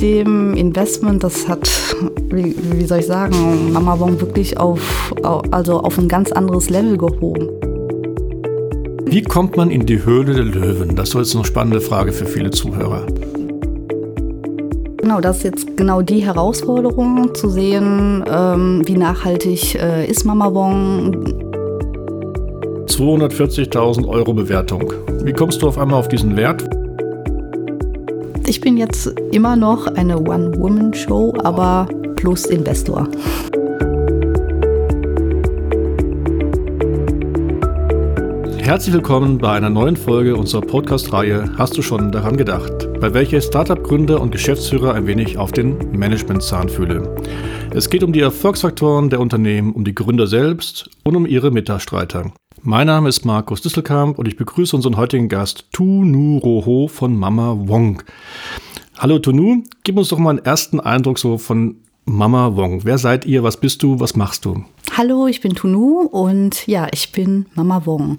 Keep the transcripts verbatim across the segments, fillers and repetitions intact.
dem Investment, das hat, wie, wie soll ich sagen, Mama Wong wirklich auf, also auf ein ganz anderes Level gehoben. Wie kommt man in die Höhle der Löwen? Das ist jetzt eine spannende Frage für viele Zuhörer. Genau, das ist jetzt genau die Herausforderung, zu sehen, ähm, wie nachhaltig äh, ist Mama Wong. zweihundertvierzigtausend Euro Bewertung. Wie kommst du auf einmal auf diesen Wert? Ich bin jetzt immer noch eine One-Woman-Show, aber plus Investor. Herzlich willkommen bei einer neuen Folge unserer Podcast-Reihe Hast du schon daran gedacht?, bei welcher ich Startup-Gründer und Geschäftsführer ein wenig auf den Management-Zahn fühle. Es geht um die Erfolgsfaktoren der Unternehmen, um die Gründer selbst und um ihre Mitstreiter. Mein Name ist Markus Distelkamp und ich begrüße unseren heutigen Gast Tunu Roho von Mama Wong. Hallo Tunu, gib uns doch mal einen ersten Eindruck so von Mama Wong. Wer seid ihr, was bist du, was machst du? Hallo, ich bin Tunu und ja, ich bin Mama Wong.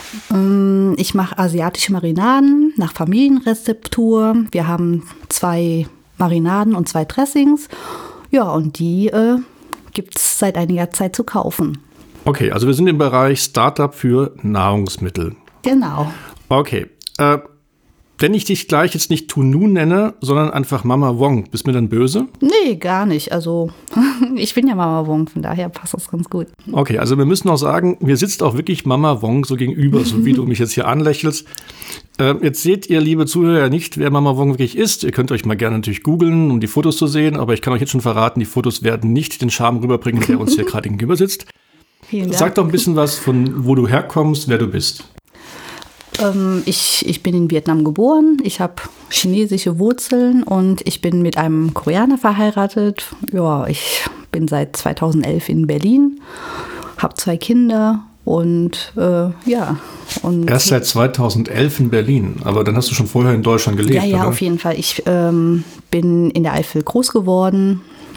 Ähm, ich mache asiatische Marinaden nach Familienrezeptur. Wir haben zwei Marinaden und zwei Dressings. Ja, und die äh, gibt es seit einiger Zeit zu kaufen. Okay, also wir sind im Bereich Startup für Nahrungsmittel. Genau. Okay, äh, wenn ich dich gleich jetzt nicht Tunu nenne, sondern einfach Mama Wong, bist du mir dann böse? Nee, gar nicht. Also ich bin ja Mama Wong, von daher passt das ganz gut. Okay, also wir müssen auch sagen, mir sitzt auch wirklich Mama Wong so gegenüber, so wie du mich jetzt hier anlächelst. Äh, jetzt seht ihr, liebe Zuhörer, nicht, wer Mama Wong wirklich ist. Ihr könnt euch mal gerne natürlich googeln, um die Fotos zu sehen, aber ich kann euch jetzt schon verraten, die Fotos werden nicht den Charme rüberbringen, der uns hier gerade gegenüber sitzt. Vielen Dank. Sag doch ein bisschen was von wo du herkommst, wer du bist. Ähm, ich, ich bin in Vietnam geboren, ich habe chinesische Wurzeln und ich bin mit einem Koreaner verheiratet. Ja, ich bin seit zweitausendelf in Berlin, habe zwei Kinder und äh, ja. Und erst seit zweitausendelf in Berlin, aber dann hast du schon vorher in Deutschland gelebt, Ja, ja, oder? auf jeden Fall. Ich ähm, bin in der Eifel groß geworden,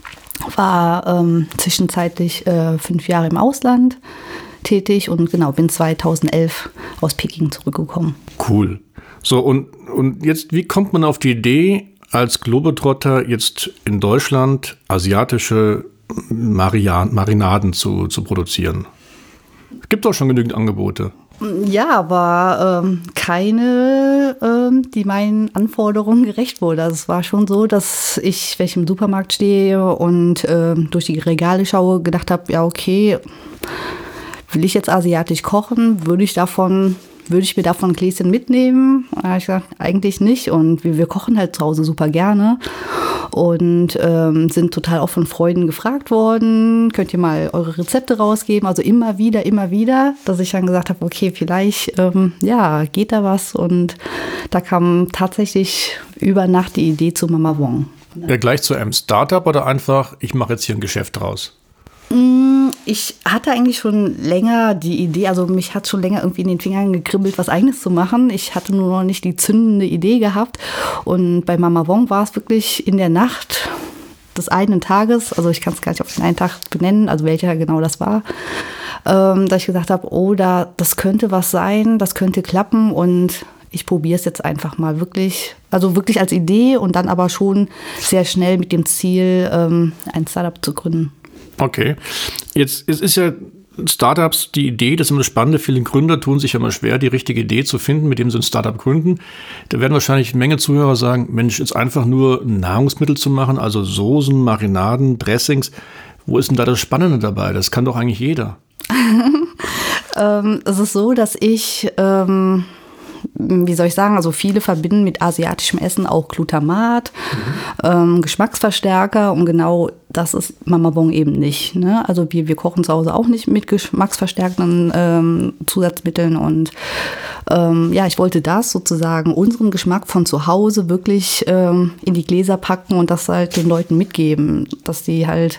war ähm, zwischenzeitlich äh, fünf Jahre im Ausland tätig und genau, bin zweitausendelf aus Peking zurückgekommen. Cool. So, und, und jetzt, wie kommt man auf die Idee, als Globetrotter jetzt in Deutschland asiatische Marian- Marinaden zu, zu produzieren? Es gibt doch schon genügend Angebote. Ja, aber ähm, keine, ähm, die meinen Anforderungen gerecht wurde. Also es war schon so, dass ich, wenn ich im Supermarkt stehe und ähm, durch die Regale schaue, gedacht habe, ja okay, will ich jetzt asiatisch kochen, würde ich davon, würde ich mir davon ein Gläschen mitnehmen? Da habe ich gesagt, eigentlich nicht. Und wir, wir kochen halt zu Hause super gerne und ähm, sind total oft von Freunden gefragt worden, könnt ihr mal eure Rezepte rausgeben? Also immer wieder, immer wieder, dass ich dann gesagt habe, okay, vielleicht ähm, ja, geht da was. Und da kam tatsächlich über Nacht die Idee zu Mama Wong. Ja, gleich zu einem Startup oder einfach, ich mache jetzt hier ein Geschäft draus? Ich hatte eigentlich schon länger die Idee, also mich hat schon länger irgendwie in den Fingern gekribbelt, was Eigenes zu machen. Ich hatte nur noch nicht die zündende Idee gehabt. Und bei Mama Wong war es wirklich in der Nacht des einen Tages, also ich kann es gar nicht auf den einen Tag benennen, also welcher genau das war, ähm, dass ich gesagt habe, oh, da, das könnte was sein, das könnte klappen und ich probiere es jetzt einfach mal wirklich, also wirklich als Idee und dann aber schon sehr schnell mit dem Ziel, ähm, ein Startup zu gründen. Okay, jetzt es ist ja Startups die Idee, das ist immer das Spannende, viele Gründer tun sich ja immer schwer, die richtige Idee zu finden, mit dem sie ein Startup gründen. Da werden wahrscheinlich eine Menge Zuhörer sagen, Mensch, jetzt einfach nur Nahrungsmittel zu machen, also Soßen, Marinaden, Dressings, wo ist denn da das Spannende dabei? Das kann doch eigentlich jeder. ähm, es ist so, dass ich... Ähm wie soll ich sagen, also viele verbinden mit asiatischem Essen auch Glutamat, mhm. ähm, Geschmacksverstärker und genau das ist Mama Wong eben nicht. Ne? Also wir, wir kochen zu Hause auch nicht mit geschmacksverstärkenden ähm, Zusatzmitteln und ähm, ja, ich wollte das sozusagen, unseren Geschmack von zu Hause wirklich ähm, in die Gläser packen und das halt den Leuten mitgeben, dass die halt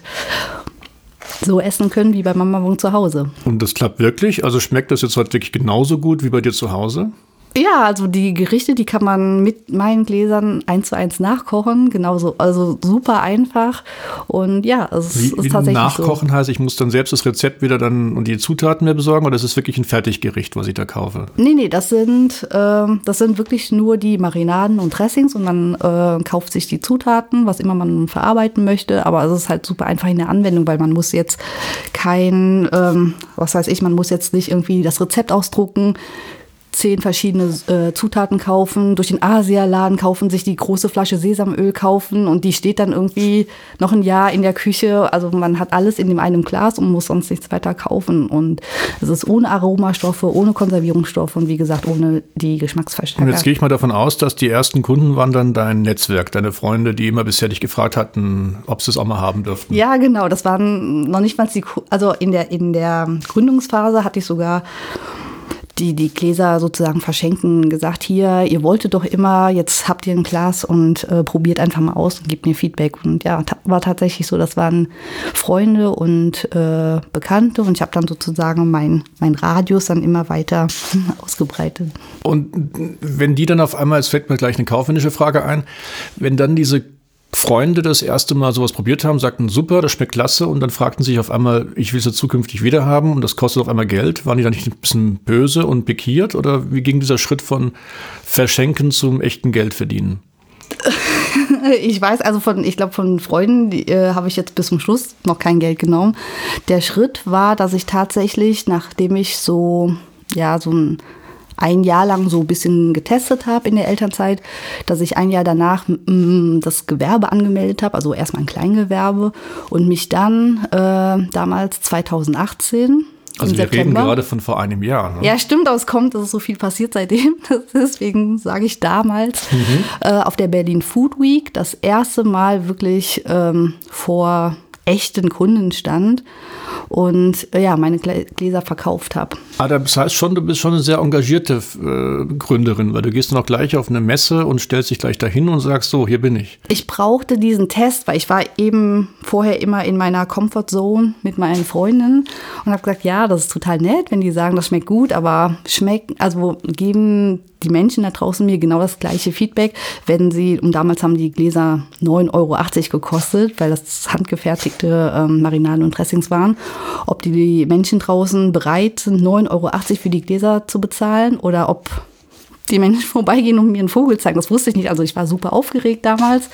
so essen können wie bei Mama Wong zu Hause. Und das klappt wirklich? Also schmeckt das jetzt heute wirklich genauso gut wie bei dir zu Hause? Ja, also die Gerichte, die kann man mit meinen Gläsern eins zu eins nachkochen, genauso, also super einfach und ja, es wie, ist wie tatsächlich nachkochen so. heißt, ich muss dann selbst das Rezept wieder dann und die Zutaten mir besorgen oder ist es wirklich ein Fertiggericht, was ich da kaufe? Nee, nee, das sind, äh, das sind wirklich nur die Marinaden und Dressings und man äh, kauft sich die Zutaten, was immer man verarbeiten möchte, aber es ist halt super einfach in der Anwendung, weil man muss jetzt kein, ähm, was weiß ich, man muss jetzt nicht irgendwie das Rezept ausdrucken, zehn verschiedene äh, Zutaten kaufen, durch den Asialaden kaufen, sich die große Flasche Sesamöl kaufen und die steht dann irgendwie noch ein Jahr in der Küche. Also man hat alles in dem einen Glas und muss sonst nichts weiter kaufen. Und es ist ohne Aromastoffe, ohne Konservierungsstoffe und wie gesagt, ohne die Geschmacksverstärker. Und jetzt gehe ich mal davon aus, dass die ersten Kunden waren dann dein Netzwerk, deine Freunde, die immer bisher dich gefragt hatten, ob sie es auch mal haben dürften. Ja, genau. Das waren noch nicht mal die, also in der, in der Gründungsphase hatte ich sogar die die Gläser sozusagen verschenken, gesagt, hier, ihr wolltet doch immer, jetzt habt ihr ein Glas und äh, probiert einfach mal aus und gebt mir Feedback. Und ja, ta- war tatsächlich so, das waren Freunde und äh, Bekannte und ich habe dann sozusagen mein, mein Radius dann immer weiter ausgebreitet. Und wenn die dann auf einmal, es fällt mir gleich eine kaufmännische Frage ein, wenn dann diese Freunde das erste Mal sowas probiert haben, sagten, super, das schmeckt klasse und dann fragten sich auf einmal, ich will es ja zukünftig wieder haben und das kostet auf einmal Geld. Waren die dann nicht ein bisschen böse und pikiert oder wie ging dieser Schritt von Verschenken zum echten Geld verdienen? Ich weiß, also von, ich glaube von Freunden die, äh, habe ich jetzt bis zum Schluss noch kein Geld genommen. Der Schritt war, dass ich tatsächlich, nachdem ich so, ja, so ein ein Jahr lang so ein bisschen getestet habe in der Elternzeit, dass ich ein Jahr danach m, das Gewerbe angemeldet habe, also erstmal ein Kleingewerbe und mich dann äh, damals zweitausendachtzehn also im wir September, reden gerade von vor einem Jahr. Ne? Ja, stimmt, aber es kommt, dass es so viel passiert seitdem. Deswegen sage ich damals mhm. äh, auf der Berlin Food Week das erste Mal wirklich ähm, vor echten Kunden stand und äh, ja, meine Gläser verkauft habe. Ah, das heißt schon, du bist schon eine sehr engagierte äh, Gründerin, weil du gehst dann auch gleich auf eine Messe und stellst dich gleich dahin und sagst, so, hier bin ich. Ich brauchte diesen Test, weil ich war eben vorher immer in meiner Comfortzone mit meinen Freundinnen und habe gesagt, ja, das ist total nett, wenn die sagen, das schmeckt gut, aber schmeckt, also geben die Menschen da draußen mir genau das gleiche Feedback, wenn sie, und damals haben die Gläser neun Euro achtzig gekostet, weil das handgefertigte ähm, Marinaden und Dressings waren, ob die Menschen draußen bereit sind, neun Euro achtzig für die Gläser zu bezahlen oder ob die Menschen vorbeigehen und mir einen Vogel zeigen. Das wusste ich nicht. Also ich war super aufgeregt damals.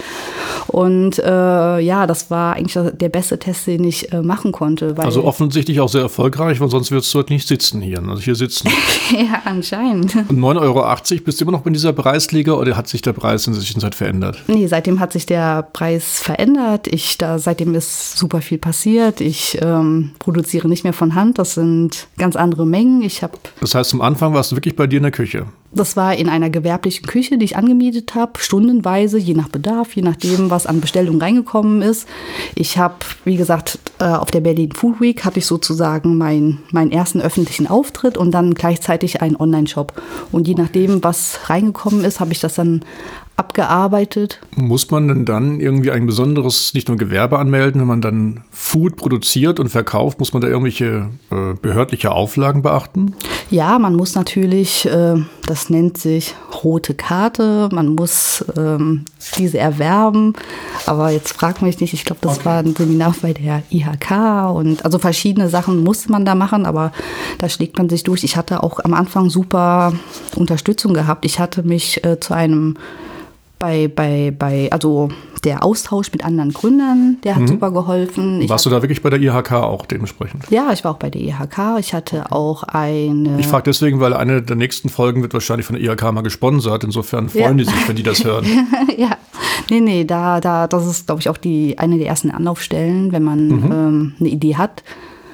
Und äh, ja, das war eigentlich der beste Test, den ich äh, machen konnte. Weil also offensichtlich auch sehr erfolgreich, weil sonst würdest du heute nicht sitzen hier. Also hier sitzen. Ja, anscheinend. Und neun Euro achtzig, bist du immer noch in dieser Preisliga oder hat sich der Preis in der Zwischenzeit verändert? Nee, seitdem hat sich der Preis verändert. Ich, da, seitdem ist super viel passiert. Ich ähm, produziere nicht mehr von Hand. Das sind ganz andere Mengen. Ich hab, das heißt, am Anfang warst du wirklich bei dir in der Küche? Das war in einer gewerblichen Küche, die ich angemietet habe, stundenweise, je nach Bedarf, je nachdem, was an Bestellungen reingekommen ist. Ich habe, wie gesagt, auf der Berlin Food Week hatte ich sozusagen mein, meinen ersten öffentlichen Auftritt und dann gleichzeitig einen Online-Shop. Und je nachdem, was reingekommen ist, habe ich das dann abgearbeitet. Muss man denn dann irgendwie ein besonderes, nicht nur Gewerbe anmelden, wenn man dann Food produziert und verkauft, muss man da irgendwelche äh, behördliche Auflagen beachten? Ja, man muss natürlich, äh, das nennt sich rote Karte, man muss ähm, diese erwerben, aber jetzt frag mich nicht, ich glaube, das okay. war ein Seminar bei der I H K und also verschiedene Sachen musste man da machen, aber da schlägt man sich durch. Ich hatte auch am Anfang super Unterstützung gehabt. Ich hatte mich äh, zu einem Bei, bei, bei, also der Austausch mit anderen Gründern, der hat mhm. super geholfen. Ich Warst hab, du da wirklich bei der I H K auch dementsprechend? Ja, ich war auch bei der I H K. Ich hatte auch eine... Ich frage deswegen, weil eine der nächsten Folgen wird wahrscheinlich von der I H K mal gesponsert. Insofern freuen ja. die sich, wenn die das hören. Ja, nee, nee, da, da, das ist, glaube ich, auch die, eine der ersten Anlaufstellen, wenn man mhm. ähm, eine Idee hat.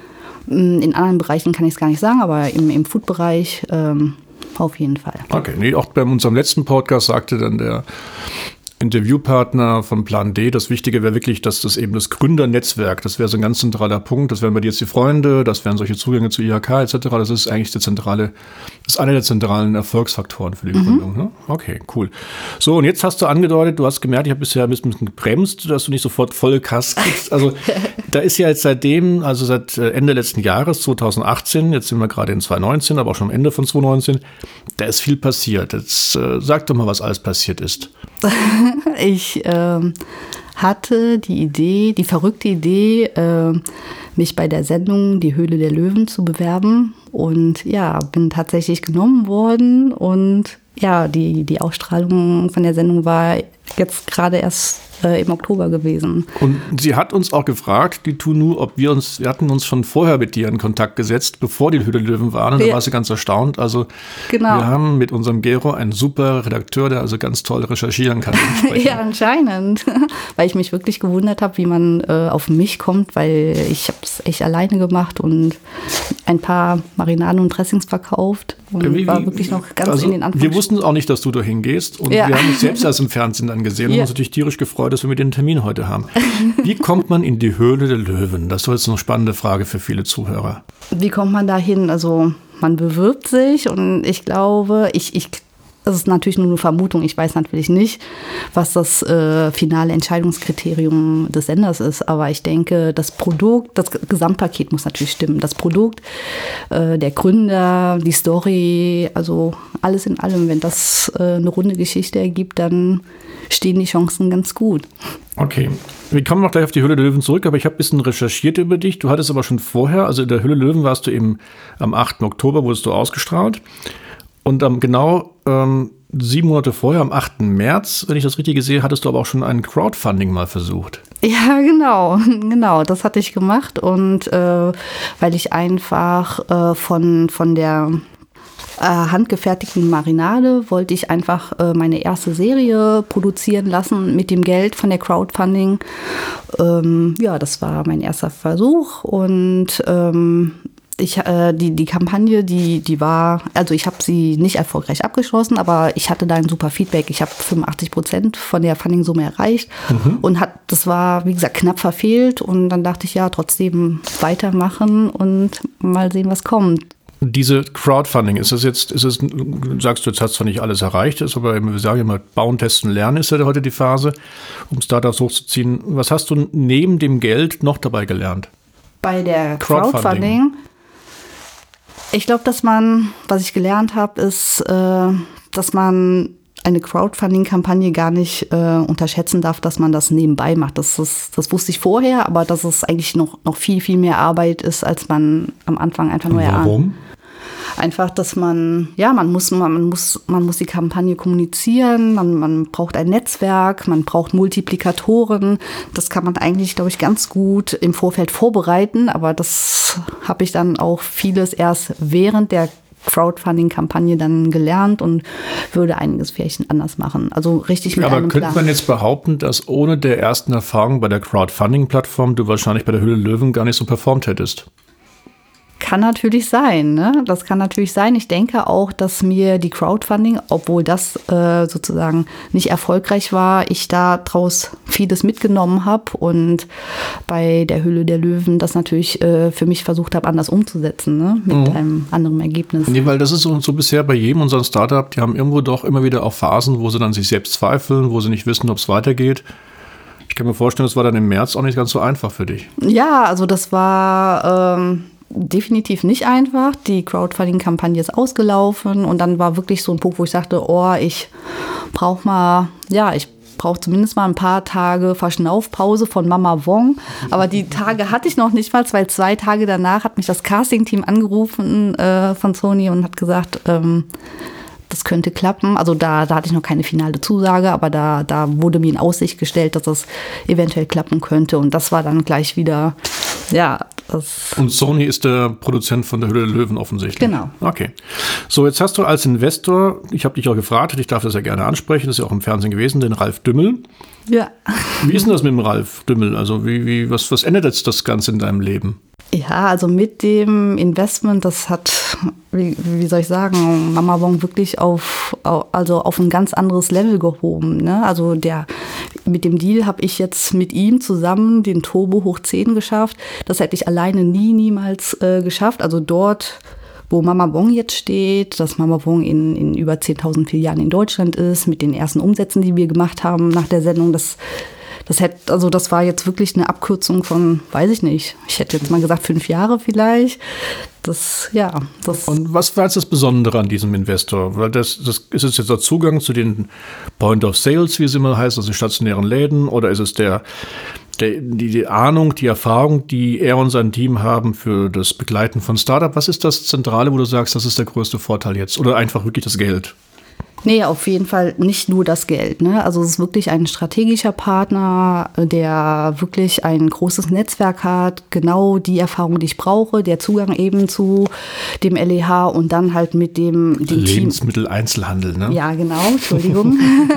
In anderen Bereichen kann ich es gar nicht sagen, aber im, im Food-Bereich... Ähm, auf jeden Fall. Okay, nee, auch bei unserem letzten Podcast sagte dann der Interviewpartner von Plan D. Das Wichtige wäre wirklich, dass das eben das Gründernetzwerk, das wäre so ein ganz zentraler Punkt. Das wären bei dir jetzt die Freunde, das wären solche Zugänge zu I H K et cetera. Das ist eigentlich der zentrale, das ist einer der zentralen Erfolgsfaktoren für die mhm. Gründung. Ne? Okay, cool. So, und jetzt hast du angedeutet, du hast gemerkt, ich habe bisher ein bisschen gebremst, dass du nicht sofort volle Kass kriegst. Also da ist ja jetzt seitdem, also seit Ende letzten Jahres, zwanzig achtzehn, jetzt sind wir gerade in zwanzig neunzehn, aber auch schon am Ende von zwanzig neunzehn, da ist viel passiert. Jetzt äh, sag doch mal, was alles passiert ist. Ich ähm, hatte die Idee, die verrückte Idee, äh, mich bei der Sendung Die Höhle der Löwen zu bewerben. Und ja, bin tatsächlich genommen worden. Und ja, die, die Ausstrahlung von der Sendung war jetzt gerade erst äh, im Oktober gewesen. Und sie hat uns auch gefragt, die Tunu, ob wir uns, wir hatten uns schon vorher mit dir in Kontakt gesetzt, bevor die Höhle der Löwen waren. Und ja. Da war sie ganz erstaunt. Also genau. Wir haben mit unserem Gero einen super Redakteur, der also ganz toll recherchieren kann. Ja, anscheinend. Weil ich mich wirklich gewundert habe, wie man äh, auf mich kommt, weil ich habe es echt alleine gemacht und ein paar Marinaden und Dressings verkauft. Und wie, war wirklich noch ganz also in den Anfang. Wir wussten auch nicht, dass du da hingehst. Und ja. Wir haben uns selbst erst im Fernsehen dann gesehen ja. und uns natürlich tierisch gefreut, dass wir mit den Termin heute haben. Wie kommt man in die Höhle der Löwen? Das ist jetzt eine spannende Frage für viele Zuhörer. Wie kommt man da hin? Also man bewirbt sich und ich glaube, ich, ich das ist natürlich nur eine Vermutung. Ich weiß natürlich nicht, was das äh, finale Entscheidungskriterium des Senders ist. Aber ich denke, das Produkt, das Gesamtpaket muss natürlich stimmen. Das Produkt, äh, der Gründer, die Story, also alles in allem. Wenn das äh, eine runde Geschichte ergibt, dann stehen die Chancen ganz gut. Okay. Wir kommen noch gleich auf die Höhle der Löwen zurück, aber ich habe ein bisschen recherchiert über dich. Du hattest aber schon vorher, also in der Höhle der Löwen warst du eben am achten Oktober, wurdest du ausgestrahlt. Und ähm, genau ähm, sieben Monate vorher, am achten März, wenn ich das richtig sehe, hattest du aber auch schon ein Crowdfunding mal versucht. Ja, genau, genau, das hatte ich gemacht. Und äh, weil ich einfach äh, von, von der äh, handgefertigten Marinade wollte ich einfach äh, meine erste Serie produzieren lassen mit dem Geld von der Crowdfunding. Ähm, ja, das war mein erster Versuch und ähm, Ich, äh, die, die Kampagne, die, die war, also ich habe sie nicht erfolgreich abgeschlossen, aber ich hatte da ein super Feedback. Ich habe fünfundachtzig Prozent von der Funding-Summe erreicht mhm. und hat, das war, wie gesagt, knapp verfehlt. Und dann dachte ich, ja, trotzdem weitermachen und mal sehen, was kommt. Diese Crowdfunding, ist das jetzt, ist es, sagst du, jetzt hast du zwar nicht alles erreicht, ist aber, wir sagen immer, bauen, testen, lernen ist ja heute die Phase, um Startups hochzuziehen. Was hast du neben dem Geld noch dabei gelernt? Bei der Crowdfunding? Crowdfunding Ich glaube, dass man, was ich gelernt habe, ist, äh, dass man eine Crowdfunding-Kampagne gar nicht äh, unterschätzen darf, dass man das nebenbei macht. Das, ist, das wusste ich vorher, aber dass es eigentlich noch, noch viel, viel mehr Arbeit ist, als man am Anfang einfach nur erahnt. Warum? Einfach, dass man, ja, man muss, man muss, man muss die Kampagne kommunizieren, man, man braucht ein Netzwerk, man braucht Multiplikatoren. Das kann man eigentlich, glaube ich, ganz gut im Vorfeld vorbereiten, aber das habe ich dann auch vieles erst während der Crowdfunding-Kampagne dann gelernt und würde einiges vielleicht anders machen. Also richtig mit aber einem könnte Plan. Man jetzt behaupten, dass ohne der ersten Erfahrung bei der Crowdfunding-Plattform du wahrscheinlich bei der Höhle der Löwen gar nicht so performt hättest? Kann natürlich sein, ne? Das kann natürlich sein. Ich denke auch, dass mir die Crowdfunding, obwohl das äh, sozusagen nicht erfolgreich war, ich daraus vieles mitgenommen habe und bei der Höhle der Löwen das natürlich äh, für mich versucht habe, anders umzusetzen, ne? Mit mhm. einem anderen Ergebnis. Nee, weil das ist so, so bisher bei jedem unserem Startup, die haben irgendwo doch immer wieder auch Phasen, wo sie dann sich selbst zweifeln, wo sie nicht wissen, ob es weitergeht. Ich kann mir vorstellen, das war dann im März auch nicht ganz so einfach für dich. Ja, also das war ähm, definitiv nicht einfach. Die Crowdfunding-Kampagne ist ausgelaufen und dann war wirklich so ein Punkt, wo ich sagte, oh, ich brauche mal, ja, ich brauche zumindest mal ein paar Tage Verschnaufpause von Mama Wong. Aber die Tage hatte ich noch nicht mal, weil zwei Tage danach hat mich das Casting-Team angerufen äh, von Sony und hat gesagt, ähm, das könnte klappen. Also da, da hatte ich noch keine finale Zusage, aber da, da wurde mir in Aussicht gestellt, dass das eventuell klappen könnte. Und das war dann gleich wieder, ja. Das Und Sony ist der Produzent von der Höhle der Löwen offensichtlich. Genau. Okay. So, jetzt hast du als Investor, ich habe dich auch gefragt, ich darf das ja gerne ansprechen, das ist ja auch im Fernsehen gewesen, den Ralf Dümmel. Ja. Wie ist denn das mit dem Ralf Dümmel? Also wie, wie, was, was ändert jetzt das Ganze in deinem Leben? Ja, also mit dem Investment, das hat, wie, wie soll ich sagen, Mama Wong wirklich auf, also auf ein ganz anderes Level gehoben. Ne? Also der, mit dem Deal habe ich jetzt mit ihm zusammen den Turbo hoch zehn geschafft. Das hätte ich alleine nie, niemals äh, geschafft. Also dort, wo Mama Wong jetzt steht, dass Mama Wong in, in über zehntausend Filialen in Deutschland ist, mit den ersten Umsätzen, die wir gemacht haben nach der Sendung, das Das hätte, also das war jetzt wirklich eine Abkürzung von, weiß ich nicht, ich hätte jetzt mal gesagt fünf Jahre vielleicht. Das, ja. Das Und was war jetzt das Besondere an diesem Investor? Weil das, das ist es jetzt der Zugang zu den Point of Sales, wie es immer heißt, also stationären Läden, oder ist es der, der die, die Ahnung, die Erfahrung, die er und sein Team haben für das Begleiten von Startup? Was ist das Zentrale, wo du sagst, das ist der größte Vorteil jetzt? Oder einfach wirklich das Geld? Nee, auf jeden Fall nicht nur das Geld. Ne? Also es ist wirklich ein strategischer Partner, der wirklich ein großes Netzwerk hat, genau die Erfahrung, die ich brauche, der Zugang eben zu dem L E H und dann halt mit dem, dem Lebensmitteleinzelhandel, ne? Ja, genau, Entschuldigung.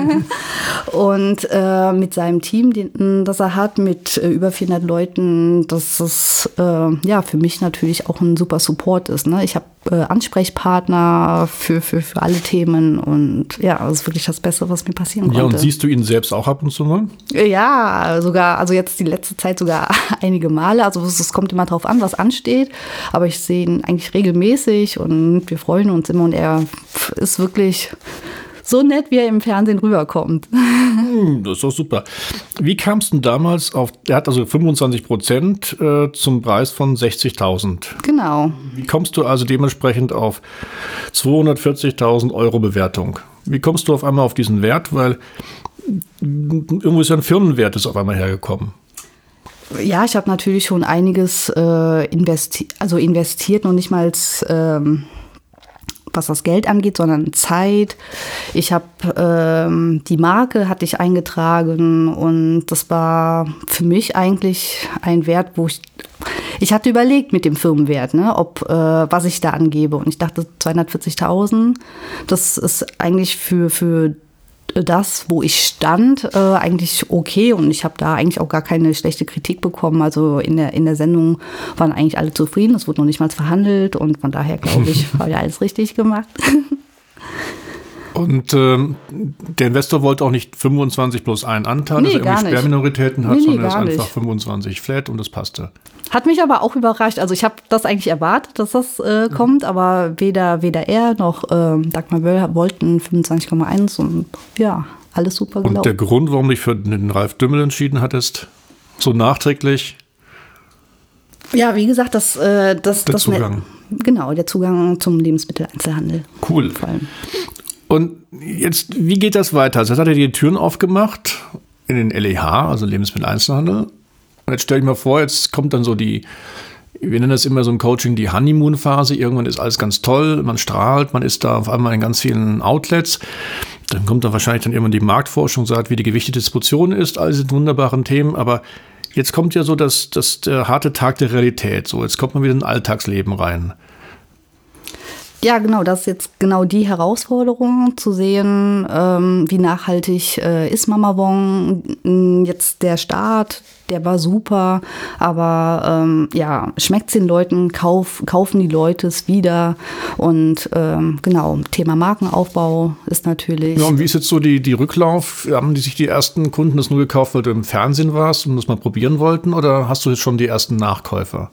Und äh, mit seinem Team, den, das er hat, mit äh, über vierhundert Leuten, dass es äh, ja für mich natürlich auch ein super Support ist. Ne? Ich habe äh, Ansprechpartner für, für, für alle Themen und ja, das ist wirklich das Beste, was mir passieren konnte. Ja, und siehst du ihn selbst auch ab und zu mal? Ja, sogar, also jetzt die letzte Zeit sogar einige Male. Also es kommt immer drauf an, was ansteht. Aber ich sehe ihn eigentlich regelmäßig und wir freuen uns immer. Und er ist wirklich so nett, wie er im Fernsehen rüberkommt. Hm, das ist doch super. Wie kamst du denn damals auf, er hat also fünfundzwanzig Prozent äh, zum Preis von sechzigtausend. Genau. Wie kommst du also dementsprechend auf zweihundertvierzigtausend Euro Bewertung? Wie kommst du auf einmal auf diesen Wert? Weil irgendwo ist ja ein Firmenwert ist auf einmal hergekommen. Ja, ich habe natürlich schon einiges äh, investi- also investiert, noch nicht mal ähm, was das Geld angeht, sondern Zeit. Ich habe ähm, die Marke hatte ich eingetragen und das war für mich eigentlich ein Wert, wo ich ich hatte überlegt mit dem Firmenwert, ne, ob äh, was ich da angebe und ich dachte zweihundertvierzigtausend, das ist eigentlich für für das, wo ich stand, äh, eigentlich okay und ich habe da eigentlich auch gar keine schlechte Kritik bekommen. Also in der, in der Sendung waren eigentlich alle zufrieden, es wurde noch nicht mal verhandelt und von daher glaube ich, habe ich alles richtig gemacht. Und ähm, der Investor wollte auch nicht fünfundzwanzig plus einen Anteil, nee, dass er irgendwie Sperrminoritäten hat, nee, nee, sondern es ist einfach nicht. fünfundzwanzig flat und das passte. Hat mich aber auch überrascht. Also ich habe das eigentlich erwartet, dass das äh, mhm. kommt, aber weder, weder er noch ähm, Dagmar Böll wollten fünfundzwanzig Komma eins und ja, alles super gelaufen. Und der Grund, warum du dich für den Ralf Dümmel entschieden hattest, so nachträglich? Ja, wie gesagt, das... Äh, das der das Zugang. Ne, genau, der Zugang zum Lebensmitteleinzelhandel. Cool. Vor allem. Und jetzt, wie geht das weiter? Also jetzt hat er die Türen aufgemacht in den L E H, also Lebensmitteleinzelhandel. Und jetzt stell ich mir vor, jetzt kommt dann so die, wir nennen das immer so im Coaching die Honeymoon-Phase. Irgendwann ist alles ganz toll, man strahlt, man ist da auf einmal in ganz vielen Outlets. Dann kommt dann wahrscheinlich dann irgendwann die Marktforschung, sagt, wie die Gewichtedistribution ist, all diese wunderbaren Themen. Aber jetzt kommt ja so das, das, der harte Tag der Realität. So, jetzt kommt man wieder in ein Alltagsleben rein. Ja, genau, das ist jetzt genau die Herausforderung, zu sehen, ähm, wie nachhaltig äh, ist Mama Wong. Jetzt der Start, der war super, aber ähm, ja, schmeckt es den Leuten, kauf, kaufen die Leute es wieder und ähm, genau, Thema Markenaufbau ist natürlich... Ja, und wie ist jetzt so die, die Rücklauf? Haben die sich die ersten Kunden das nur gekauft, weil du im Fernsehen warst und das mal probieren wollten, oder hast du jetzt schon die ersten Nachkäufer?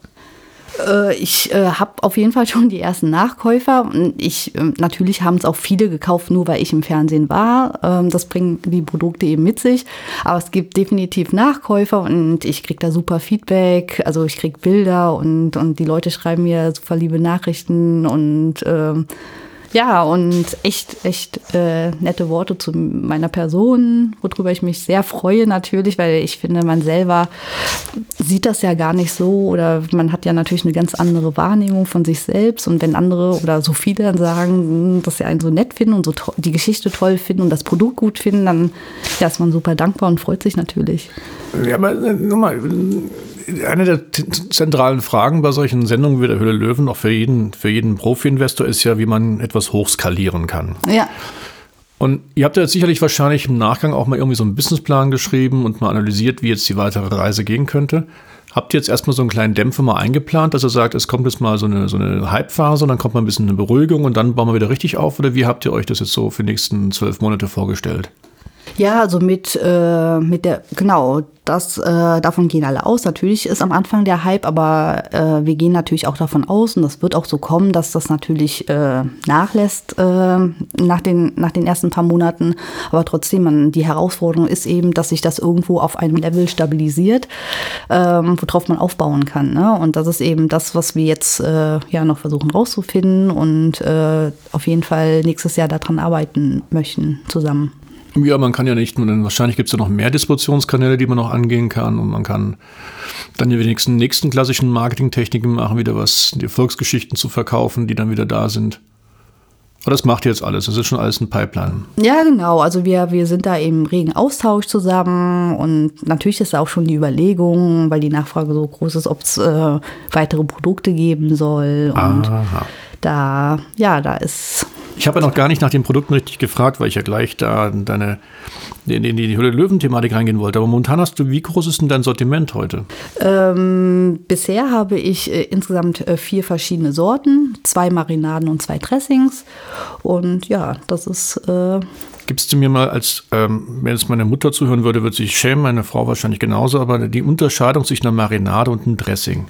Ich äh, habe auf jeden Fall schon die ersten Nachkäufer. Ich, äh, natürlich haben es auch viele gekauft, nur weil ich im Fernsehen war. Ähm, das bringen die Produkte eben mit sich. Aber es gibt definitiv Nachkäufer und ich kriege da super Feedback. Also ich kriege Bilder und, und die Leute schreiben mir super liebe Nachrichten und ähm, ja, und echt, echt äh, nette Worte zu meiner Person, worüber ich mich sehr freue natürlich, weil ich finde, man selber sieht das ja gar nicht so oder man hat ja natürlich eine ganz andere Wahrnehmung von sich selbst und wenn andere oder so viele dann sagen, dass sie einen so nett finden und so to- die Geschichte toll finden und das Produkt gut finden, dann ja, ist man super dankbar und freut sich natürlich. Ja, aber nochmal, eine der t- zentralen Fragen bei solchen Sendungen wie der Höhle Löwen, auch für jeden, für jeden Profi-Investor, ist ja, wie man etwas hochskalieren kann. Ja. Und ihr habt ja jetzt sicherlich wahrscheinlich im Nachgang auch mal irgendwie so einen Businessplan geschrieben und mal analysiert, wie jetzt die weitere Reise gehen könnte. Habt ihr jetzt erstmal so einen kleinen Dämpfer mal eingeplant, dass ihr sagt, es kommt jetzt mal so eine, so eine Hype-Phase und dann kommt mal ein bisschen eine Beruhigung und dann bauen wir wieder richtig auf? Oder wie habt ihr euch das jetzt so für die nächsten zwölf Monate vorgestellt? Ja, also mit, äh, mit der, genau, das, äh, davon gehen alle aus. Natürlich ist am Anfang der Hype, aber äh, wir gehen natürlich auch davon aus, und das wird auch so kommen, dass das natürlich äh, nachlässt äh, nach, den, nach den ersten paar Monaten. Aber trotzdem, man, die Herausforderung ist eben, dass sich das irgendwo auf einem Level stabilisiert, ähm, worauf man aufbauen kann. Ne? Und das ist eben das, was wir jetzt äh, ja noch versuchen rauszufinden und äh, auf jeden Fall nächstes Jahr daran arbeiten möchten zusammen. Ja, man kann ja nicht nur, denn wahrscheinlich gibt es ja noch mehr Distributionskanäle, die man noch angehen kann und man kann dann die wenigsten nächsten klassischen Marketingtechniken machen, wieder was, die Erfolgsgeschichten zu verkaufen, die dann wieder da sind. Aber das macht ihr jetzt alles, das ist schon alles ein Pipeline. Ja, genau, also wir, wir sind da im regen Austausch zusammen und natürlich ist da auch schon die Überlegung, weil die Nachfrage so groß ist, ob es äh, weitere Produkte geben soll und Aha. da, ja, da ist... Ich habe ja noch gar nicht nach den Produkten richtig gefragt, weil ich ja gleich da in deine, in die, die Höhle-Löwen-Thematik reingehen wollte. Aber momentan hast du, wie groß ist denn dein Sortiment heute? Ähm, bisher habe ich äh, insgesamt äh, vier verschiedene Sorten, zwei Marinaden und zwei Dressings. Und ja, das ist... Äh Gibst du mir mal als, ähm, wenn jetzt meine Mutter zuhören würde, würde sich schämen, meine Frau wahrscheinlich genauso, aber die Unterscheidung zwischen einer Marinade und einem Dressing?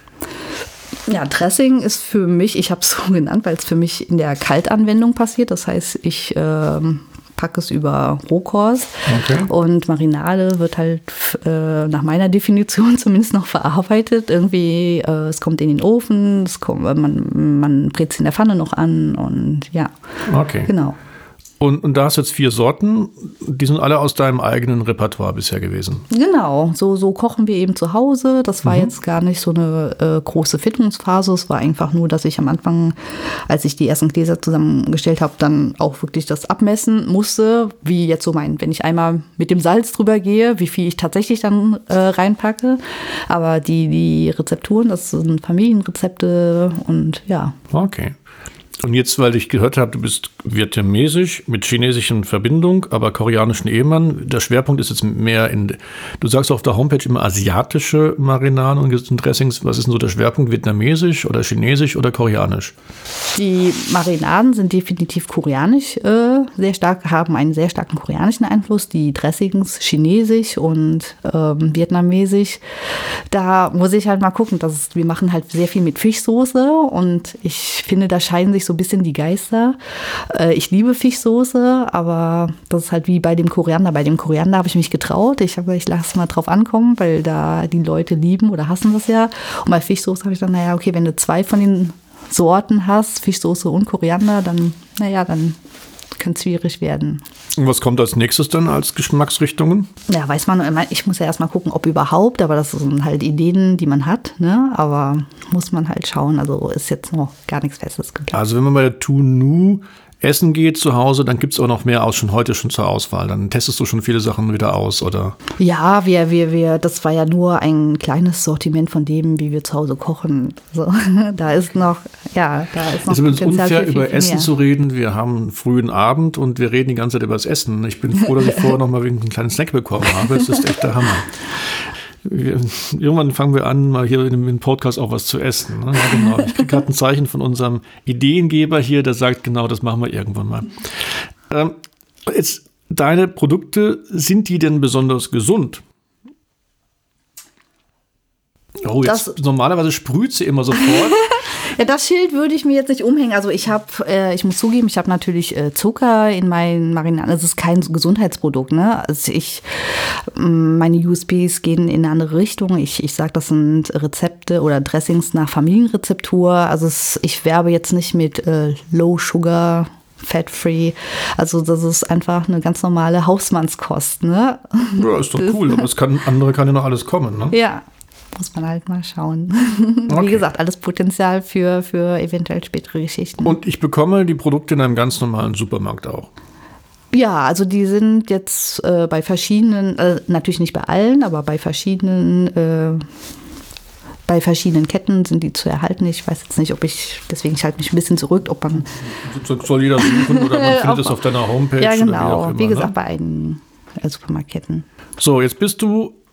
Ja, Dressing ist für mich, ich habe es so genannt, weil es für mich in der Kaltanwendung passiert. Das heißt, ich ähm, packe es über Rohkost okay. und Marinade wird halt äh, nach meiner Definition zumindest noch verarbeitet. Irgendwie, äh, es kommt in den Ofen, es kommt, man, man brät es in der Pfanne noch an und ja, okay. genau. Und, und da hast du jetzt vier Sorten, die sind alle aus deinem eigenen Repertoire bisher gewesen. Genau, so, so kochen wir eben zu Hause. Das war mhm. jetzt gar nicht so eine äh, große Findungsphase. Es war einfach nur, dass ich am Anfang, als ich die ersten Gläser zusammengestellt habe, dann auch wirklich das abmessen musste, wie jetzt so mein, wenn ich einmal mit dem Salz drüber gehe, wie viel ich tatsächlich dann äh, reinpacke. Aber die, die Rezepturen, das sind Familienrezepte und ja. Okay. Und jetzt, weil ich gehört habe, du bist vietnamesisch mit chinesischen Verbindung, aber koreanischen Ehemann. Der Schwerpunkt ist jetzt mehr in, du sagst auf der Homepage immer asiatische Marinaden und Dressings. Was ist denn so der Schwerpunkt? Vietnamesisch oder chinesisch oder koreanisch? Die Marinaden sind definitiv koreanisch, äh, sehr stark, haben einen sehr starken koreanischen Einfluss. Die Dressings chinesisch und ähm, vietnamesisch. Da muss ich halt mal gucken, dass wir machen halt sehr viel mit Fischsoße und ich finde, da scheiden sich so ein bisschen die Geister. Äh, ich liebe Fischsoße, aber das ist halt wie bei dem Koriander. Bei dem Koriander habe ich mich getraut. Ich habe gesagt, ich lasse es mal drauf ankommen, weil da die Leute lieben oder hassen das ja. Und bei Fischsoße habe ich dann, naja, okay, wenn du zwei von den Sorten hast, Fischsoße und Koriander, dann, naja, dann könnte es schwierig werden. Und was kommt als nächstes dann als Geschmacksrichtungen? Ja, weiß man, ich muss ja erstmal gucken, ob überhaupt, aber das sind halt Ideen, die man hat, ne? Aber muss man halt schauen, also ist jetzt noch gar nichts Festes geplant. Also wenn man bei der Tunu essen geht zu Hause, dann gibt es auch noch mehr aus, schon heute schon zur Auswahl. Dann testest du schon viele Sachen wieder aus, oder? Ja, wir, wir, wir, das war ja nur ein kleines Sortiment von dem, wie wir zu Hause kochen. So, da ist noch, ja, da ist noch es ist übrigens unfair, viel, viel, über viel Essen mehr. zu reden. Wir haben einen frühen Abend und wir reden die ganze Zeit über das Essen. Ich bin froh, dass ich vorher noch mal einen kleinen Snack bekommen habe. Das ist echt der Hammer. Wir, irgendwann fangen wir an, mal hier in dem Podcast auch was zu essen. Ne? Ja, genau. Ich kriege gerade ein Zeichen von unserem Ideengeber hier, der sagt, genau, das machen wir irgendwann mal. Ähm, jetzt, deine Produkte, sind die denn besonders gesund? Oh, jetzt, das, normalerweise sprüht sie immer sofort. Ja, das Schild würde ich mir jetzt nicht umhängen. Also ich habe, äh, ich muss zugeben, ich habe natürlich äh, Zucker in meinen Marinaden. Das ist kein Gesundheitsprodukt, ne? Also ich, meine U S Ps gehen in eine andere Richtung. Ich, ich sage, das sind Rezepte oder Dressings nach Familienrezeptur. Also es, ich werbe jetzt nicht mit äh, Low Sugar, Fat-free. Also das ist einfach eine ganz normale Hausmannskost, ne? Ja, ist doch cool. Aber das kann, andere kann ja noch alles kommen, ne? Ja. Muss man halt mal schauen. Okay. Wie gesagt, alles Potenzial für, für eventuell spätere Geschichten. Und ich bekomme die Produkte in einem ganz normalen Supermarkt auch? Ja, also die sind jetzt äh, bei verschiedenen, äh, natürlich nicht bei allen, aber bei verschiedenen, äh, bei verschiedenen Ketten sind die zu erhalten. Ich weiß jetzt nicht, ob ich, deswegen ich halte mich ein bisschen zurück, ob man... Soll jeder suchen oder man findet es auf deiner Homepage? Ja, genau. Oder wie auch immer, wie gesagt, ne? bei einigen Supermarktketten. So, jetzt bist du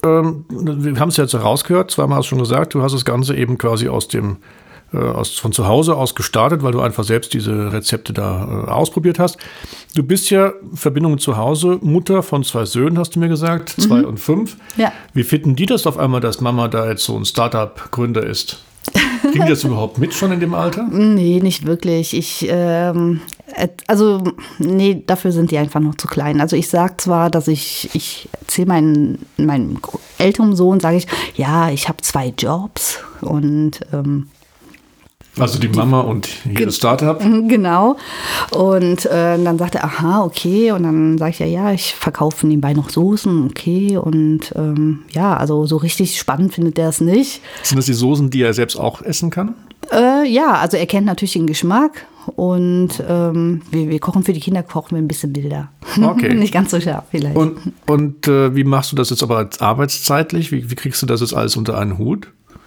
ähm, wir haben es jetzt herausgehört, zweimal hast du schon gesagt, du hast das Ganze eben quasi aus dem Aus, von zu Hause aus gestartet, weil du einfach selbst diese Rezepte da äh, ausprobiert hast. Du bist ja Verbindung zu Hause, Mutter von zwei Söhnen, hast du mir gesagt, zwei mhm. und fünf. Ja. Wie finden die das auf einmal, dass Mama da jetzt so ein Startup-Gründer ist? Kriegen die das überhaupt mit schon in dem Alter? Nee, nicht wirklich. Ich, ähm, also, nee, dafür sind die einfach noch zu klein. Also ich sage zwar, dass ich, ich erzähle meinen, meinem älteren Sohn, sage ich, ja, ich habe zwei Jobs und ähm, Also die Mama und hier das Startup? Genau. Und äh, dann sagt er, aha, okay. Und dann sage ich ja, ja, ich verkaufe nebenbei noch Soßen, okay. Und ähm, ja, also so richtig spannend findet er es nicht. Sind das die Soßen, die er selbst auch essen kann? Äh, ja, also er kennt natürlich den Geschmack. Und ähm, wir, wir kochen für die Kinder, kochen wir ein bisschen milder. Okay. Nicht ganz so scharf vielleicht. Und, und äh, wie machst du das jetzt aber arbeitszeitlich? Wie, wie kriegst du das jetzt alles unter einen Hut?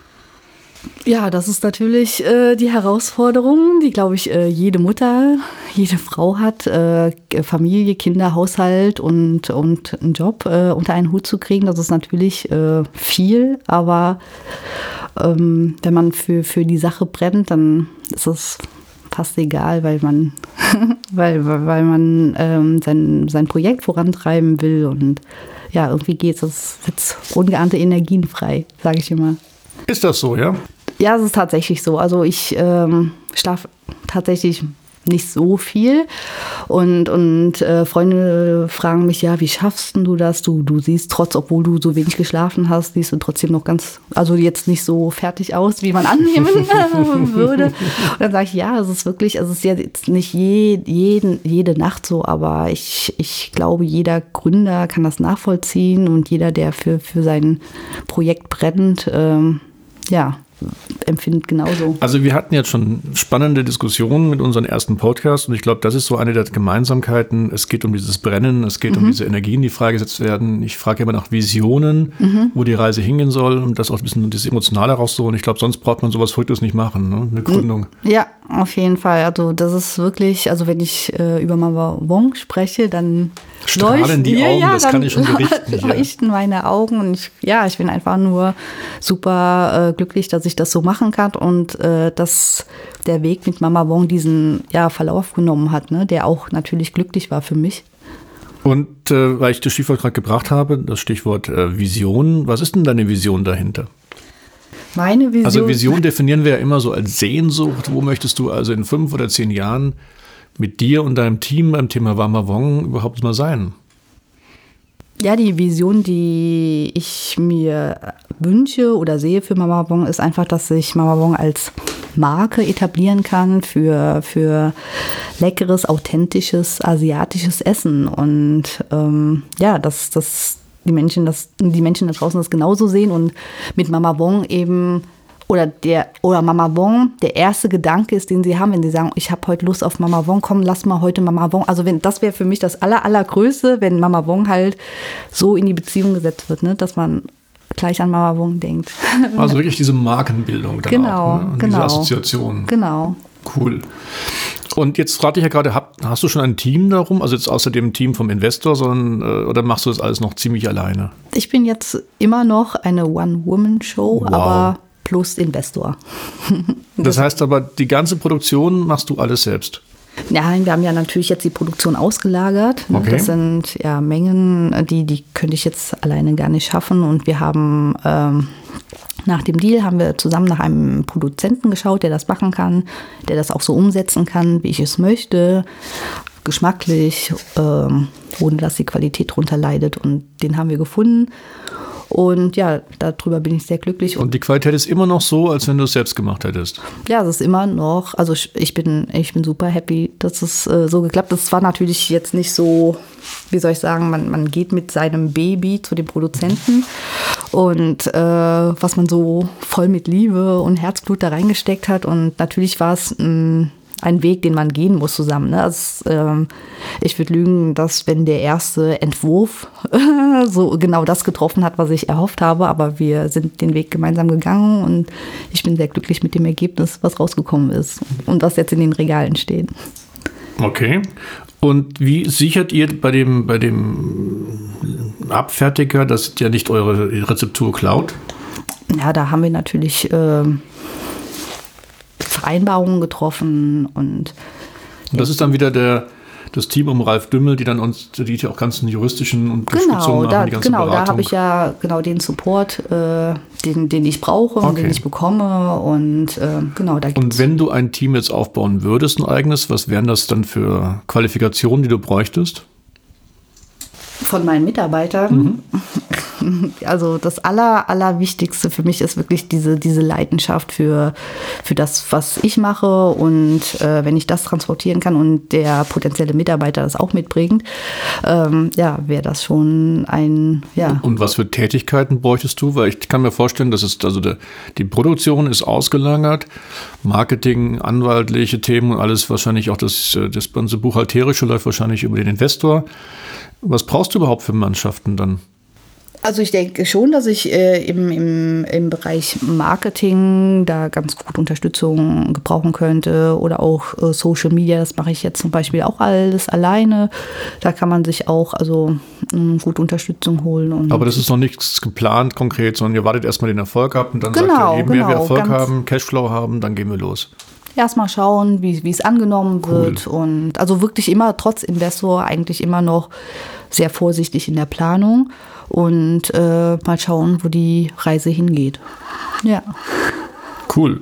Ja, das ist natürlich äh, die Herausforderung, die, glaube ich, äh, jede Mutter, jede Frau hat, äh, Familie, Kinder, Haushalt und, und einen Job äh, unter einen Hut zu kriegen. Das ist natürlich äh, viel, aber ähm, wenn man für, für die Sache brennt, dann ist es fast egal, weil man, weil, weil man ähm, sein, sein Projekt vorantreiben will und ja, irgendwie geht es jetzt ungeahnte Energien frei, sage ich immer. Ist das so, ja? Ja, es ist tatsächlich so. Also ich ähm, schlafe tatsächlich nicht so viel und, und äh, Freunde fragen mich, ja, wie schaffst du das? Du, du siehst trotz, obwohl du so wenig geschlafen hast, siehst du trotzdem noch ganz, also jetzt nicht so fertig aus, wie man annehmen würde. Und dann sage ich, ja, es ist wirklich, es ist ja jetzt nicht je, jeden, jede Nacht so, aber ich, ich glaube, jeder Gründer kann das nachvollziehen und jeder, der für, für sein Projekt brennt, ähm, ja, empfindet genauso. Also wir hatten jetzt schon spannende Diskussionen mit unserem ersten Podcast und ich glaube, das ist so eine der Gemeinsamkeiten. Es geht um dieses Brennen, es geht mhm. um diese Energien, die freigesetzt werden. Ich frage immer nach Visionen, mhm. wo die Reise hingehen soll, um das auch ein bisschen das Emotionale rauszuholen. Ich glaube, sonst braucht man sowas Verrücktes nicht machen, ne? Eine Gründung. Ja, auf jeden Fall. Also das ist wirklich, also wenn ich äh, über Mama Wong spreche, dann strahlen die Augen, ja, das kann ich schon berichten. Leuchten meine Augen und ich, ja, ich bin einfach nur super äh, glücklich, dass ich das so machen kann und äh, dass der Weg mit Mama Wong diesen ja, Verlauf genommen hat, ne, der auch natürlich glücklich war für mich. Und äh, weil ich das Stichwort gerade gebracht habe, das Stichwort äh, Vision, was ist denn deine Vision dahinter? Meine Vision? Also Vision definieren wir ja immer so als Sehnsucht. Wo möchtest du also in fünf oder zehn Jahren mit dir und deinem Team beim Thema Mama Wong überhaupt mal sein? Ja, die Vision, die ich mir wünsche oder sehe für Mama Wong, ist einfach, dass sich Mama Wong als Marke etablieren kann für, für leckeres, authentisches, asiatisches Essen. Und ähm, ja, dass, dass die Menschen das, die Menschen da draußen das genauso sehen und mit Mama Wong eben oder der oder Mama Wong der erste Gedanke ist, den sie haben, wenn sie sagen, ich habe heute Lust auf Mama Wong, komm, lass mal heute Mama Wong. Also wenn das wäre für mich das aller, allergrößte, wenn Mama Wong halt so in die Beziehung gesetzt wird, ne, dass man gleich an Mama Wong denkt. Also wirklich diese Markenbildung dann genau, auch, ne? Und genau, diese Assoziation. Genau. Cool. Und jetzt fragte ich ja gerade, hast du schon ein Team darum, also jetzt außer dem Team vom Investor, sondern, oder machst du das alles noch ziemlich alleine? Ich bin jetzt immer noch eine One-Woman-Show, wow. aber plus Investor. Das heißt aber, die ganze Produktion machst du alles selbst? Nein, wir haben ja natürlich jetzt die Produktion ausgelagert. Okay. Das sind ja Mengen, die, die könnte ich jetzt alleine gar nicht schaffen. Und wir haben ähm, nach dem Deal haben wir zusammen nach einem Produzenten geschaut, der das machen kann, der das auch so umsetzen kann, wie ich es möchte, geschmacklich, ähm, ohne dass die Qualität drunter leidet. Und den haben wir gefunden. Und ja, darüber bin ich sehr glücklich. Und die Qualität ist immer noch so, als wenn du es selbst gemacht hättest? Ja, es ist immer noch, also ich bin, ich bin super happy, dass es äh, so geklappt hat. Es war natürlich jetzt nicht so, wie soll ich sagen, man, man geht mit seinem Baby zu dem Produzenten und äh, was man so voll mit Liebe und Herzblut da reingesteckt hat. Und natürlich war es mh, ein Weg, den man gehen muss zusammen. Ne? Also, ähm, ich würde lügen, dass wenn der erste Entwurf so genau das getroffen hat, was ich erhofft habe, aber wir sind den Weg gemeinsam gegangen und ich bin sehr glücklich mit dem Ergebnis, was rausgekommen ist und was jetzt in den Regalen steht. Okay. Und wie sichert ihr bei dem, bei dem Abfertiger, dass ja nicht eure Rezeptur klaut? Ja, da haben wir natürlich äh, Vereinbarungen getroffen und. Und das ist dann wieder der, das Team um Ralf Dümmel, die dann uns die auch ganzen juristischen Unterstützungen genau, machen, da, die ganze genau, Beratung. da habe ich ja genau den Support, äh, den, den ich brauche und okay. den ich bekomme und äh, genau da gibt's. Und wenn du ein Team jetzt aufbauen würdest, ein eigenes, was wären das dann für Qualifikationen, die du bräuchtest? Von meinen Mitarbeitern. Mhm. Also das Aller, Allerwichtigste für mich ist wirklich diese, diese Leidenschaft für, für das, was ich mache. Und äh, wenn ich das transportieren kann und der potenzielle Mitarbeiter das auch mitbringt, ähm, ja, wäre das schon ein, ja. Und was für Tätigkeiten bräuchtest du? Weil ich kann mir vorstellen, dass es, also der, die Produktion ist ausgelagert, Marketing, anwaltliche Themen und alles wahrscheinlich auch das, das ganze Buchhalterische läuft wahrscheinlich über den Investor. Was brauchst du überhaupt für Mannschaften dann? Also ich denke schon, dass ich äh, im, im, im Bereich Marketing da ganz gut Unterstützung gebrauchen könnte oder auch äh, Social Media, das mache ich jetzt zum Beispiel auch alles alleine. Da kann man sich auch also mh, gut Unterstützung holen. Und aber das ist noch nichts geplant konkret, sondern ihr wartet erstmal den Erfolg ab und dann genau, sagt ihr, je mehr genau, wir Erfolg haben, Cashflow haben, dann gehen wir los. Erstmal schauen, wie wie es angenommen wird. Cool. Und also wirklich immer trotz Investor eigentlich immer noch sehr vorsichtig in der Planung und äh, mal schauen, wo die Reise hingeht. Ja. Cool.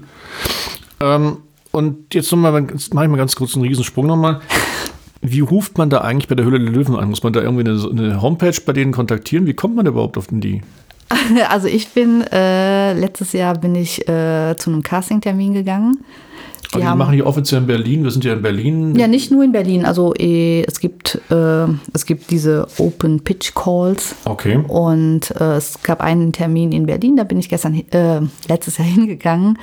Ähm, und jetzt nochmal, mache ich mal ganz kurz einen Riesensprung nochmal. Wie ruft man da eigentlich bei der Höhle der Löwen an? Muss man da irgendwie eine, eine Homepage bei denen kontaktieren? Wie kommt man überhaupt auf die? Also ich bin, äh, letztes Jahr bin ich äh, zu einem Casting-Termin gegangen. Die, die machen die offiziell in Berlin. Wir sind ja in Berlin. Ja, nicht nur in Berlin. Also eh, es gibt äh, es gibt diese Open Pitch Calls. Okay. Und äh, es gab einen Termin in Berlin. Da bin ich gestern äh, letztes Jahr hingegangen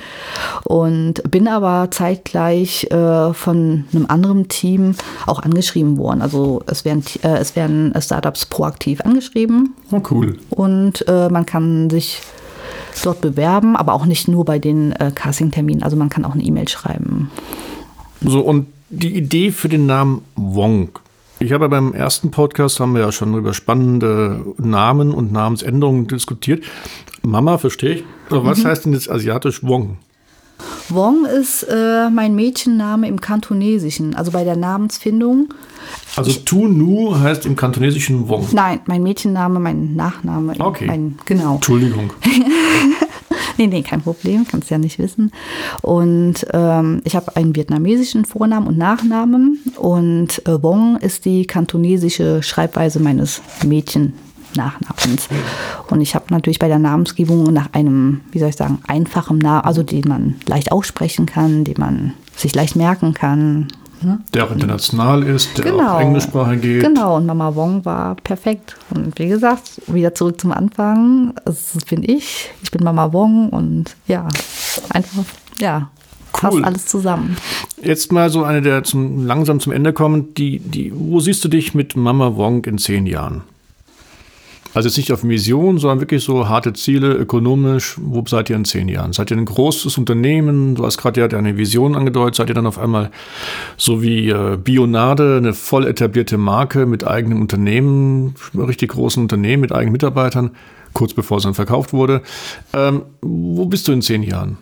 und bin aber zeitgleich äh, von einem anderen Team auch angeschrieben worden. Also es werden äh, es werden Startups proaktiv angeschrieben. Oh, cool. Und äh, man kann sich dort bewerben, aber auch nicht nur bei den äh, Casting-Terminen. Also man kann auch eine E-Mail schreiben. So, und die Idee für den Namen Wonk. Ich habe ja beim ersten Podcast, haben wir ja schon über spannende Namen und Namensänderungen diskutiert. Mama, verstehe ich. Aber was mhm. heißt denn jetzt asiatisch Wong? Wong ist äh, mein Mädchenname im Kantonesischen, also bei der Namensfindung. Also Tu Nu heißt im Kantonesischen Wong? Nein, mein Mädchenname, mein Nachname. Okay. Mein, genau. Entschuldigung. nee, nee, kein Problem, kannst ja nicht wissen. Und ähm, ich habe einen vietnamesischen Vornamen und Nachnamen. Und äh, Wong ist die kantonesische Schreibweise meines Mädchennamens. Nachnamens. Und ich habe natürlich bei der Namensgebung nach einem, wie soll ich sagen, einfachen Namen, also den man leicht aussprechen kann, den man sich leicht merken kann. Ne? Der auch international ist, der genau, auch Englischsprache geht. Genau, und Mama Wong war perfekt. Und wie gesagt, wieder zurück zum Anfang, das bin ich, ich bin Mama Wong und ja, einfach, ja. Passt Cool. alles zusammen. Jetzt mal so eine, der zum, langsam zum Ende kommt, die, die, wo siehst du dich mit Mama Wong in zehn Jahren? Also jetzt nicht auf Mission, sondern wirklich so harte Ziele, ökonomisch. Wo seid ihr in zehn Jahren? Seid ihr ein großes Unternehmen? Du hast gerade ja deine Vision angedeutet. Seid ihr dann auf einmal so wie äh, Bionade, eine voll etablierte Marke mit eigenem Unternehmen, richtig großen Unternehmen mit eigenen Mitarbeitern, kurz bevor es dann verkauft wurde. Ähm, wo bist du in zehn Jahren?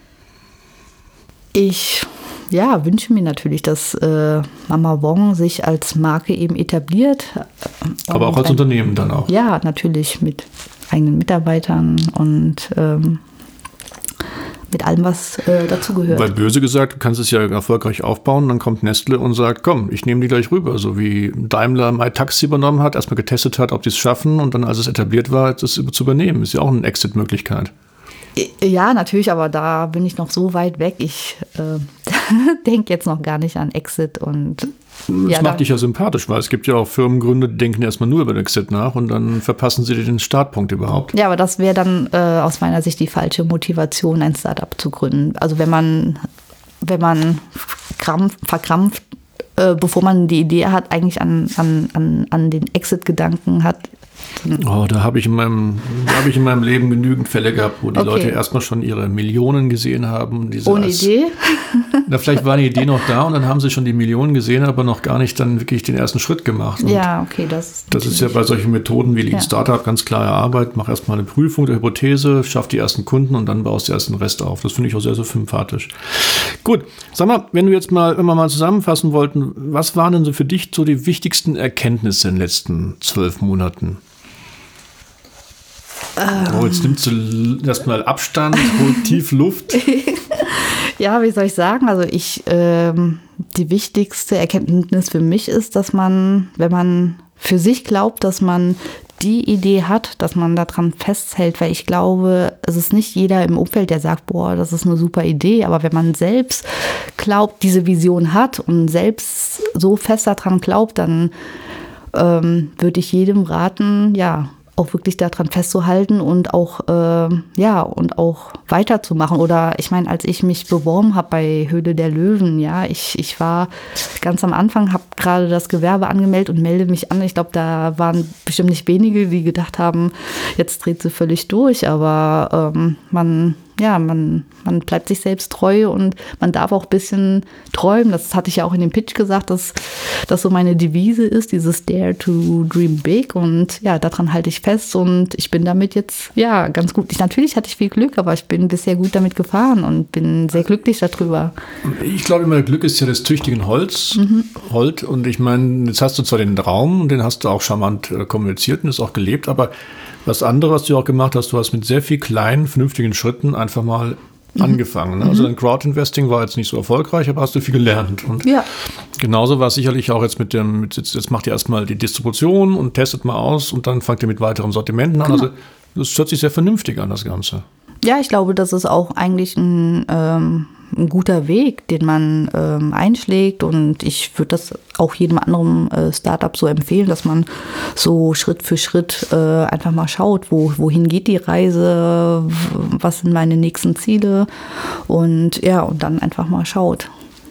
Ich ja, wünsche mir natürlich, dass äh, Mama Wong sich als Marke eben etabliert. Aber auch als ein, Unternehmen dann auch? Ja, natürlich mit eigenen Mitarbeitern und ähm, mit allem, was äh, dazugehört. Weil böse gesagt, du kannst es ja erfolgreich aufbauen, dann kommt Nestle und sagt, komm, ich nehme die gleich rüber. So wie Daimler MyTaxi übernommen hat, erstmal getestet hat, ob die es schaffen und dann, als es etabliert war, das zu übernehmen. Ist ja auch eine Exit-Möglichkeit. Ja, natürlich, aber da bin ich noch so weit weg. Ich äh, denke jetzt noch gar nicht an Exit. Und das ja, macht dich ja sympathisch, weil es gibt ja auch Firmengründer, die denken erstmal nur über den Exit nach und dann verpassen sie dir den Startpunkt überhaupt. Ja, aber das wäre dann äh, aus meiner Sicht die falsche Motivation, ein Startup zu gründen. Also wenn man, wenn man krampf, verkrampft, äh, bevor man die Idee hat, eigentlich an, an, an, an den Exit-Gedanken hat. Oh, da habe ich in meinem, da habe ich in meinem Leben genügend Fälle gehabt, wo die okay. Leute erstmal schon ihre Millionen gesehen haben. Diese Ohne als, Idee? Na, vielleicht war die Idee noch da und dann haben sie schon die Millionen gesehen, aber noch gar nicht dann wirklich den ersten Schritt gemacht. Und ja, okay, das ist Das ist ja bei solchen Methoden wie Lean ja. Startup ganz klare Arbeit. Mach erstmal eine Prüfung der Hypothese, schaff die ersten Kunden und dann baust du erst den Rest auf. Das finde ich auch sehr, sehr sympathisch. Gut, sag mal, wenn wir jetzt mal, wenn wir mal zusammenfassen wollten, was waren denn so für dich so die wichtigsten Erkenntnisse in den letzten zwölf Monaten? Ähm. Oh, jetzt nimmst du erstmal Abstand, hol tief Luft. Ja, wie soll ich sagen? Also ich, ähm, die wichtigste Erkenntnis für mich ist, dass man, wenn man für sich glaubt, dass man die Idee hat, dass man daran festhält, weil ich glaube, es ist nicht jeder im Umfeld, der sagt, boah, das ist eine super Idee, aber wenn man selbst glaubt, diese Vision hat und selbst so fest daran glaubt, dann ähm, würde ich jedem raten, ja, auch wirklich daran festzuhalten und auch äh, ja und auch weiterzumachen. Oder ich meine, als ich mich beworben habe bei Höhle der Löwen, ja, ich, ich war ganz am Anfang, habe gerade das Gewerbe angemeldet und melde mich an. Ich glaube, da waren bestimmt nicht wenige, die gedacht haben, jetzt dreht sie völlig durch, aber ähm, man ja, man, man bleibt sich selbst treu und man darf auch ein bisschen träumen. Das hatte ich ja auch in dem Pitch gesagt, dass das so meine Devise ist, dieses Dare to Dream Big. Und ja, daran halte ich fest und ich bin damit jetzt, ja, ganz gut. Ich, natürlich hatte ich viel Glück, aber ich bin bisher gut damit gefahren und bin sehr glücklich darüber. Ich glaube immer, Glück ist ja das tüchtigen Holz, mhm. Holt. Und ich meine, jetzt hast du zwar den Traum und den hast du auch charmant äh, kommuniziert und ist auch gelebt, aber was anderes, was du auch gemacht hast, du hast mit sehr viel kleinen, vernünftigen Schritten einfach mal mhm. angefangen. Ne? Also dein Crowdinvesting war jetzt nicht so erfolgreich, aber hast du viel gelernt. Und ja. Genauso war es sicherlich auch jetzt mit dem, mit jetzt, jetzt macht ihr erstmal die Distribution und testet mal aus und dann fangt ihr mit weiteren Sortimenten an. Genau. Also das hört sich sehr vernünftig an, das Ganze. Ja, ich glaube, das ist auch eigentlich ein, ähm, ein guter Weg, den man ähm, einschlägt. Und ich würde das auch jedem anderen äh, Startup so empfehlen, dass man so Schritt für Schritt äh, einfach mal schaut, wo, wohin geht die Reise, was sind meine nächsten Ziele und ja, und dann einfach mal schaut.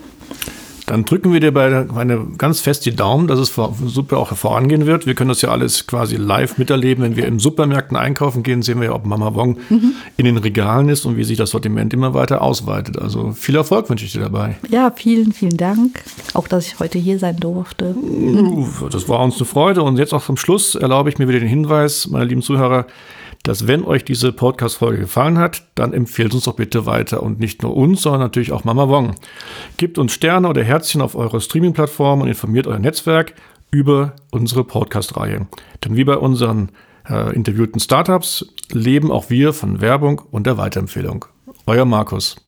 Dann drücken wir dir bei eine ganz fest die Daumen, dass es super auch vorangehen wird. Wir können das ja alles quasi live miterleben. Wenn wir in Supermärkten einkaufen gehen, sehen wir ja, ob Mama Wong mhm. in den Regalen ist und wie sich das Sortiment immer weiter ausweitet. Also viel Erfolg wünsche ich dir dabei. Ja, vielen, vielen Dank. Auch, dass ich heute hier sein durfte. Das war uns eine Freude. Und jetzt auch zum Schluss erlaube ich mir wieder den Hinweis, meine lieben Zuhörer, dass wenn euch diese Podcast-Folge gefallen hat, dann empfehlt uns doch bitte weiter und nicht nur uns, sondern natürlich auch Mama Wong. Gebt uns Sterne oder Herzchen auf eure Streaming-Plattform und informiert euer Netzwerk über unsere Podcast-Reihe. Denn wie bei unseren äh, interviewten Startups leben auch wir von Werbung und der Weiterempfehlung. Euer Markus.